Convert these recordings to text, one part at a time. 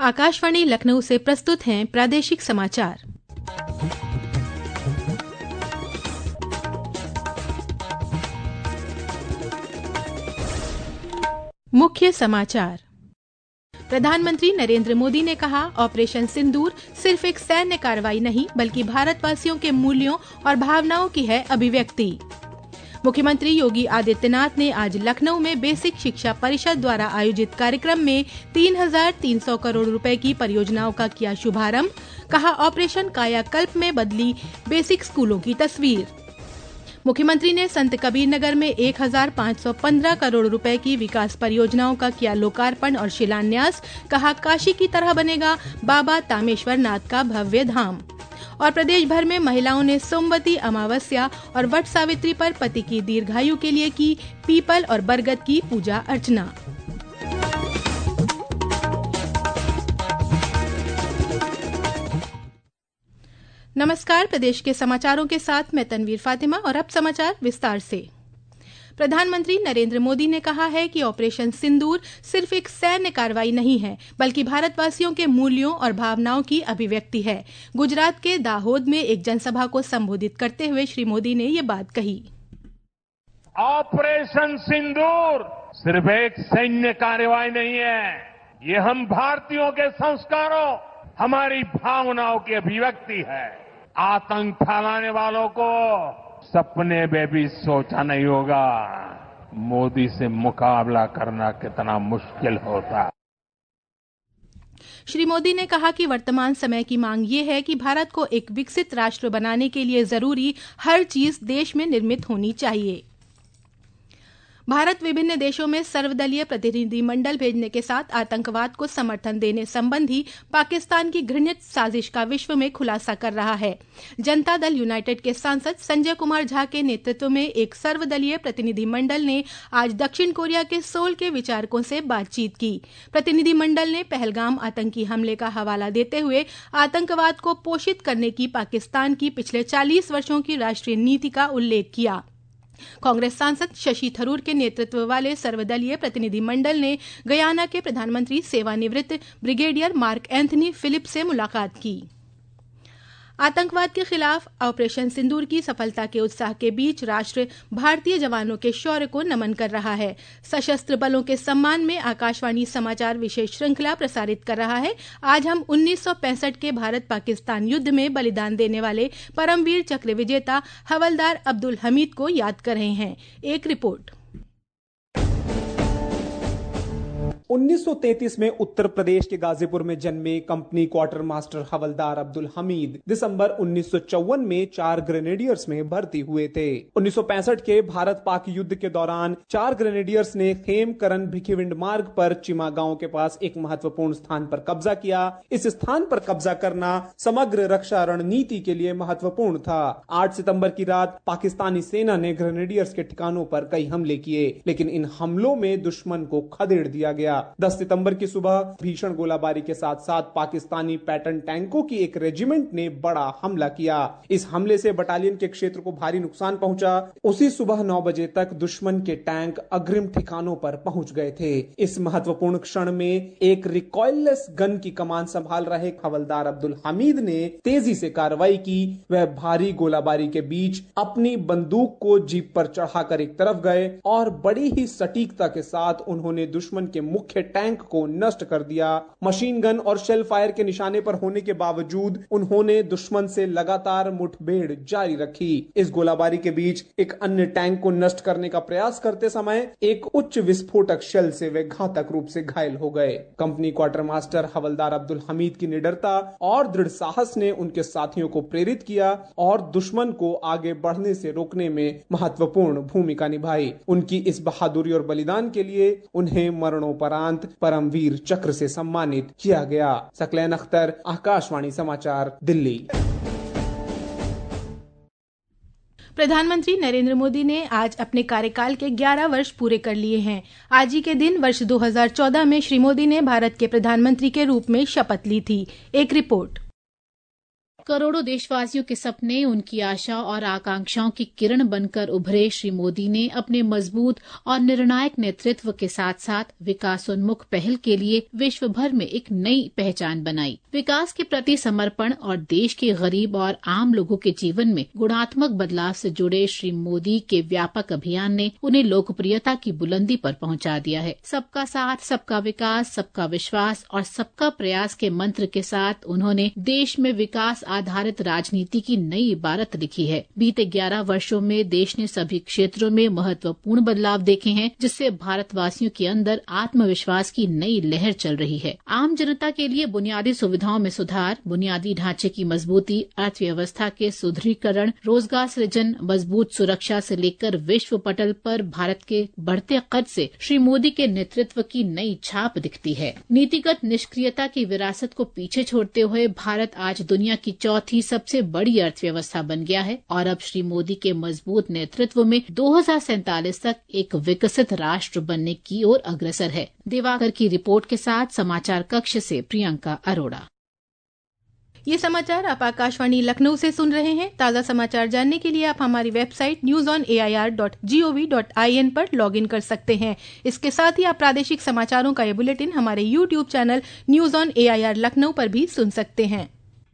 आकाशवाणी लखनऊ से प्रस्तुत हैं प्रादेशिक समाचार। मुख्य समाचार। प्रधानमंत्री नरेंद्र मोदी ने कहा, ऑपरेशन सिंदूर सिर्फ एक सैन्य कार्रवाई नहीं बल्कि भारतवासियों के मूल्यों और भावनाओं की है अभिव्यक्ति। मुख्यमंत्री योगी आदित्यनाथ ने आज लखनऊ में बेसिक शिक्षा परिषद द्वारा आयोजित कार्यक्रम में 3,300 करोड़ रुपए की परियोजनाओं का किया शुभारंभ। कहा, ऑपरेशन कायाकल्प में बदली बेसिक स्कूलों की तस्वीर। मुख्यमंत्री ने संत कबीर नगर में 1,515 करोड़ रुपए की विकास परियोजनाओं का किया लोकार्पण और शिलान्यास। कहा, काशी की तरह बनेगा बाबा तामेश्वर नाथ का भव्य धाम। और प्रदेश भर में महिलाओं ने सोमवती अमावस्या और वट सावित्री पर पति की दीर्घायु के लिए की पीपल और बरगद की पूजा अर्चना। नमस्कार, प्रदेश के समाचारों के साथ मैं तनवीर फातिमा और अब समाचार विस्तार से। प्रधानमंत्री नरेंद्र मोदी ने कहा है कि ऑपरेशन सिंदूर सिर्फ एक सैन्य कार्रवाई नहीं है बल्कि भारतवासियों के मूल्यों और भावनाओं की अभिव्यक्ति है। गुजरात के दाहोद में एक जनसभा को संबोधित करते हुए श्री मोदी ने ये बात कही। ऑपरेशन सिंदूर सिर्फ एक सैन्य कार्रवाई नहीं है, ये हम भारतीयों के संस्कारों, हमारी भावनाओं की अभिव्यक्ति है। आतंक फैलाने वालों को सपने में भी सोचा नहीं होगा मोदी से मुकाबला करना कितना मुश्किल होता है। श्री मोदी ने कहा कि वर्तमान समय की मांग ये है कि भारत को एक विकसित राष्ट्र बनाने के लिए जरूरी हर चीज देश में निर्मित होनी चाहिए। भारत विभिन्न देशों में सर्वदलीय प्रतिनिधिमंडल भेजने के साथ आतंकवाद को समर्थन देने संबंधी पाकिस्तान की घृणित साजिश का विश्व में खुलासा कर रहा है। जनता दल यूनाइटेड के सांसद संजय कुमार झा के नेतृत्व में एक सर्वदलीय प्रतिनिधिमंडल ने आज दक्षिण कोरिया के सोल के विचारकों से बातचीत की। प्रतिनिधिमंडल ने पहलगाम आतंकी हमले का हवाला देते हुए आतंकवाद को पोषित करने की पाकिस्तान की पिछले 40 वर्षों की राष्ट्रीय नीति का उल्लेख किया। कांग्रेस सांसद शशि थरूर के नेतृत्व वाले सर्वदलीय प्रतिनिधिमंडल ने गयाना के प्रधानमंत्री सेवानिवृत्त ब्रिगेडियर मार्क एंथनी फिलिप से मुलाकात की। आतंकवाद के खिलाफ ऑपरेशन सिंदूर की सफलता के उत्साह के बीच राष्ट्र भारतीय जवानों के शौर्य को नमन कर रहा है। सशस्त्र बलों के सम्मान में आकाशवाणी समाचार विशेष श्रृंखला प्रसारित कर रहा है। आज हम 1965 के भारत पाकिस्तान युद्ध में बलिदान देने वाले परमवीर चक्र विजेता हवलदार अब्दुल हमीद को याद कर रहे हैं। एक रिपोर्ट। 1933 में उत्तर प्रदेश के गाजीपुर में जन्मे कंपनी क्वार्टर मास्टर हवलदार अब्दुल हमीद दिसंबर 1954 में 4 ग्रेनेडियर्स में भर्ती हुए थे। 1965 के भारत पाक युद्ध के दौरान 4 ग्रेनेडियर्स ने खेमकरन भिखीविंड मार्ग पर चिमा गांव के पास एक महत्वपूर्ण स्थान पर कब्जा किया। इस स्थान पर कब्जा करना समग्र रक्षा रणनीति के लिए महत्वपूर्ण था। 8 सितंबर की रात पाकिस्तानी सेना ने ग्रेनेडियर्स के ठिकानों पर कई हमले किए, लेकिन इन हमलों में दुश्मन को खदेड़ दिया गया। 10 सितंबर की सुबह भीषण गोलाबारी के साथ साथ पाकिस्तानी पैटर्न टैंकों की एक रेजिमेंट ने बड़ा हमला किया। इस हमले से बटालियन के क्षेत्र को भारी नुकसान पहुंचा। उसी सुबह 9 बजे तक दुश्मन के टैंक अग्रिम ठिकानों पर पहुंच गए थे। इस महत्वपूर्ण क्षण में एक रिकॉइललेस गन की कमान संभाल रहे हवलदार अब्दुल हमीद ने तेजी से कार्रवाई की। वह भारी गोलाबारी के बीच अपनी बंदूक को जीप पर चढ़ाकर एक तरफ गए और बड़ी ही सटीकता के साथ उन्होंने दुश्मन के मुख्य टैंक को नष्ट कर दिया। मशीन गन और शेल फायर के निशाने पर होने के बावजूद उन्होंने दुश्मन से लगातार मुठभेड़ जारी रखी। इस गोलाबारी के बीच एक अन्य टैंक को नष्ट करने का प्रयास करते समय एक उच्च विस्फोटक शेल से वे घातक रूप से घायल हो गए। कंपनी क्वार्टर मास्टर हवलदार अब्दुल हमीद की निडरता और दृढ़ साहस ने उनके साथियों को प्रेरित किया और दुश्मन को आगे बढ़ने से रोकने में महत्वपूर्ण भूमिका निभाई। उनकी इस बहादुरी और बलिदान के लिए उन्हें मरणोपरांत परमवीर चक्र से सम्मानित किया गया। सकलैन अख्तर, आकाशवाणी समाचार, दिल्ली। प्रधानमंत्री नरेंद्र मोदी ने आज अपने कार्यकाल के 11 वर्ष पूरे कर लिए हैं। आज ही के दिन वर्ष 2014 में श्री मोदी ने भारत के प्रधानमंत्री के रूप में शपथ ली थी। एक रिपोर्ट। करोड़ों देशवासियों के सपने, उनकी आशा और आकांक्षाओं की किरण बनकर उभरे श्री मोदी ने अपने मजबूत और निर्णायक नेतृत्व के साथ साथ विकासोन्मुख पहल के लिए विश्व भर में एक नई पहचान बनाई। विकास के प्रति समर्पण और देश के गरीब और आम लोगों के जीवन में गुणात्मक बदलाव से जुड़े श्री मोदी के व्यापक अभियान ने उन्हें लोकप्रियता की बुलंदी पर पहुंचा दिया है। सबका साथ, सबका विकास, सबका विश्वास और सबका प्रयास के मंत्र के साथ उन्होंने देश में विकास आधारित राजनीति की नई इबारत लिखी है। बीते 11 वर्षों में देश ने सभी क्षेत्रों में महत्वपूर्ण बदलाव देखे हैं, जिससे भारतवासियों के अंदर आत्मविश्वास की नई लहर चल रही है। आम जनता के लिए बुनियादी सुविधाओं में सुधार, बुनियादी ढांचे की मजबूती, अर्थव्यवस्था के सुदृढ़ीकरण, रोजगार सृजन, मजबूत सुरक्षा से लेकर विश्व पटल पर भारत के बढ़ते कद से श्री मोदी के नेतृत्व की नई छाप दिखती है। नीतिगत निष्क्रियता की विरासत को पीछे छोड़ते हुए भारत आज दुनिया की चौथी सबसे बड़ी अर्थव्यवस्था बन गया है और अब श्री मोदी के मजबूत नेतृत्व में 2047 तक एक विकसित राष्ट्र बनने की ओर अग्रसर है। दिवाकर की रिपोर्ट के साथ समाचार कक्ष से प्रियंका अरोड़ा। ये समाचार आप आकाशवाणी लखनऊ से सुन रहे हैं। ताज़ा समाचार जानने के लिए आप हमारी वेबसाइट newsonair.gov.in पर लॉगिन कर सकते हैं। इसके साथ ही आप प्रादेशिक समाचारों का ये बुलेटिन हमारे YouTube channel news on AIR Lucknow पर भी सुन सकते हैं।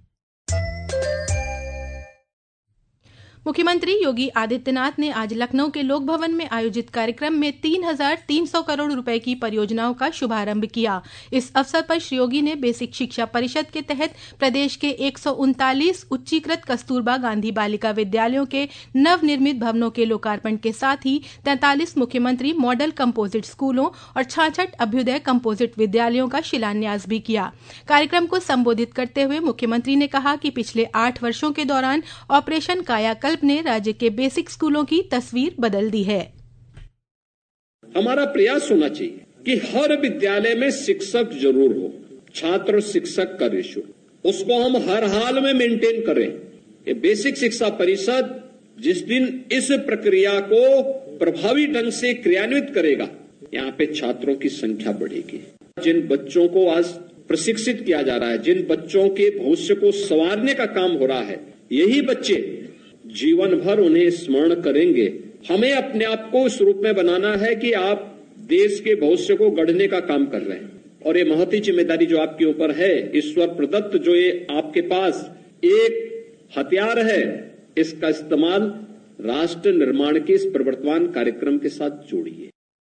मुख्यमंत्री योगी आदित्यनाथ ने आज लखनऊ के लोक भवन में आयोजित कार्यक्रम में 3,300 करोड़ रुपए की परियोजनाओं का शुभारंभ किया। इस अवसर पर श्री योगी ने बेसिक शिक्षा परिषद के तहत प्रदेश के 139 उच्चीकृत कस्तूरबा गांधी बालिका विद्यालयों के नवनिर्मित भवनों के लोकार्पण के साथ ही 43 मुख्यमंत्री मॉडल कंपोजिट स्कूलों और 66 अभ्युदय कंपोजिट विद्यालयों का शिलान्यास भी किया। कार्यक्रम को संबोधित करते हुए मुख्यमंत्री ने कहा कि पिछले 8 वर्षों के दौरान ऑपरेशन कायाकल्प ने राज्य के बेसिक स्कूलों की तस्वीर बदल दी है। हमारा प्रयास होना चाहिए कि हर विद्यालय में शिक्षक जरूर हो, छात्र शिक्षक का रेशियो उसको हम हर हाल में मेंटेन करें। ये बेसिक शिक्षा परिषद जिस दिन इस प्रक्रिया को प्रभावी ढंग से क्रियान्वित करेगा, यहाँ पे छात्रों की संख्या बढ़ेगी। जिन बच्चों को आज प्रशिक्षित किया जा रहा है, जिन बच्चों के भविष्य को संवारने का काम हो रहा है, यही बच्चे जीवन भर उन्हें स्मरण करेंगे। हमें अपने आप को इस रूप में बनाना है कि आप देश के भविष्य को गढ़ने का काम कर रहे हैं और ये महती जिम्मेदारी जो आपके ऊपर है, ईश्वर प्रदत्त जो ये आपके पास एक हथियार है, इसका इस्तेमाल राष्ट्र निर्माण के इस प्रवर्तमान कार्यक्रम के साथ जोड़िए।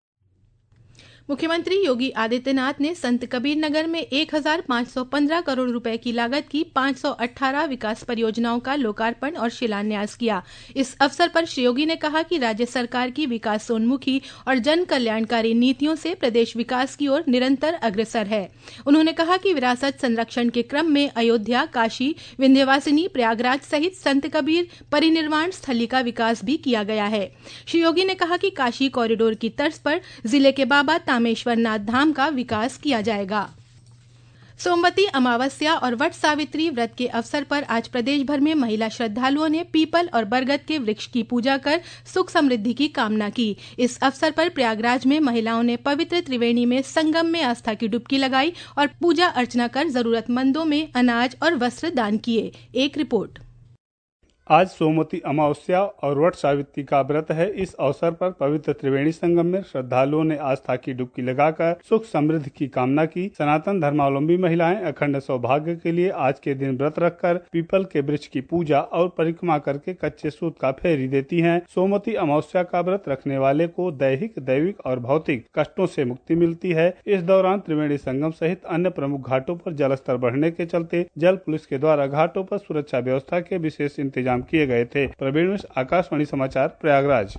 मुख्यमंत्री योगी आदित्यनाथ ने संत कबीर नगर में 1,515 करोड़ रुपए की लागत की 518 विकास परियोजनाओं का लोकार्पण और शिलान्यास किया। इस अवसर पर श्री योगी ने कहा कि राज्य सरकार की विकासोन्मुखी और जन कल्याणकारी नीतियों से प्रदेश विकास की ओर निरंतर अग्रसर है। उन्होंने कहा कि विरासत संरक्षण के क्रम में अयोध्या, काशी, विंध्यवासिनी, प्रयागराज सहित संत कबीर परिनिर्वाण स्थली का विकास भी किया गया है। श्री योगी ने कहा कि काशी कॉरिडोर की तर्ज पर जिले के बाबा रामेश्वरनाथ धाम का विकास किया जाएगा। सोमवती अमावस्या और वट सावित्री व्रत के अवसर पर आज प्रदेश भर में महिला श्रद्धालुओं ने पीपल और बरगद के वृक्ष की पूजा कर सुख समृद्धि की कामना की। इस अवसर पर प्रयागराज में महिलाओं ने पवित्र त्रिवेणी में संगम में आस्था की डुबकी लगाई और पूजा अर्चना कर जरूरतमंदों में अनाज और वस्त्र दान किए। एक रिपोर्ट। आज सोमवती अमावस्या और वट सावित्री का व्रत है। इस अवसर पर पवित्र त्रिवेणी संगम में श्रद्धालुओं ने आस्था की डुबकी लगाकर सुख समृद्धि की कामना की। सनातन धर्मावलंबी महिलाएं अखंड सौभाग्य के लिए आज के दिन व्रत रखकर पीपल के वृक्ष की पूजा और परिक्रमा करके कच्चे सूत का फेरी देती हैं। सोमवती अमावस्या का व्रत रखने वाले को दैहिक, दैविक और भौतिक कष्टों से मुक्ति मिलती है। इस दौरान त्रिवेणी संगम सहित अन्य प्रमुख घाटों पर जलस्तर बढ़ने के चलते जल पुलिस के द्वारा घाटों पर सुरक्षा व्यवस्था के विशेष इंतजाम किए गए थे। प्रवीण मिश्र, आकाशवाणी समाचार, प्रयागराज।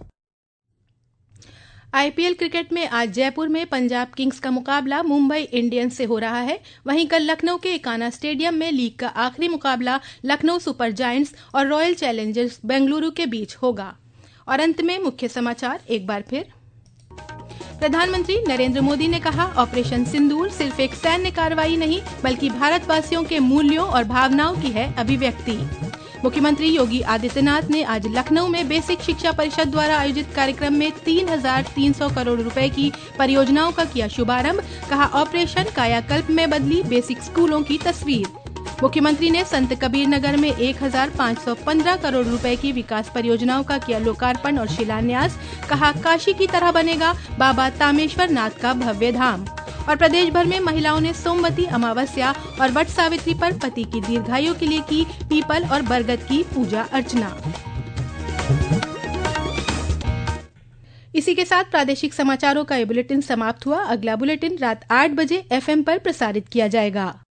आईपीएल क्रिकेट में आज जयपुर में पंजाब किंग्स का मुकाबला मुंबई इंडियंस से हो रहा है। वहीं कल लखनऊ के एकाना स्टेडियम में लीग का आखिरी मुकाबला लखनऊ सुपर जायंट्स और रॉयल चैलेंजर्स बेंगलुरु के बीच होगा। और अंत में मुख्य समाचार एक बार फिर। प्रधानमंत्री नरेंद्र मोदी ने कहा, ऑपरेशन सिंदूर सिर्फ एक सैन्य कार्रवाई नहीं बल्कि भारतवासियों के मूल्यों और भावनाओं की है अभिव्यक्ति। मुख्यमंत्री योगी आदित्यनाथ ने आज लखनऊ में बेसिक शिक्षा परिषद द्वारा आयोजित कार्यक्रम में 3,300 करोड़ रुपए की परियोजनाओं का किया शुभारंभ। कहा, ऑपरेशन कायाकल्प में बदली बेसिक स्कूलों की तस्वीर। मुख्यमंत्री ने संत कबीर नगर में 1515 करोड़ रुपए की विकास परियोजनाओं का किया लोकार्पण और शिलान्यास। कहा, काशी की तरह बनेगा बाबा तामेश्वर नाथ का भव्य धाम। और प्रदेश भर में महिलाओं ने सोमवती अमावस्या और वट सावित्री पर पति की दीर्घायु के लिए की पीपल और बरगद की पूजा अर्चना। इसी के साथ प्रादेशिक समाचारों का ये बुलेटिन समाप्त हुआ। अगला बुलेटिन रात 8 बजे FM पर प्रसारित किया जाएगा।